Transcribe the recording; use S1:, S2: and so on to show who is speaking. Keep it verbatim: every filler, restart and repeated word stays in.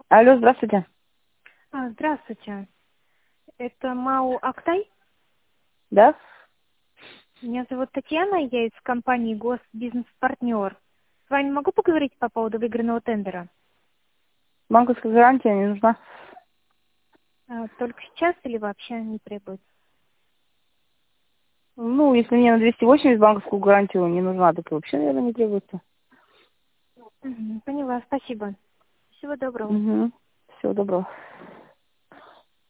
S1: Алло, здравствуйте.
S2: А, Здравствуйте. Это МАУ «Актай».
S1: Да?
S2: Меня зовут Татьяна, я из компании «Госбизнес-партнер». С вами могу поговорить по поводу выигранного тендера?
S1: Банковская гарантия не нужна.
S2: А, Только сейчас или вообще не требуется?
S1: Ну, если мне на двести восемьдесят банковскую гарантию не нужна, так и вообще, наверное, не требуется.
S2: Мгм, поняла, спасибо. Всего доброго.
S1: Угу. Всего доброго.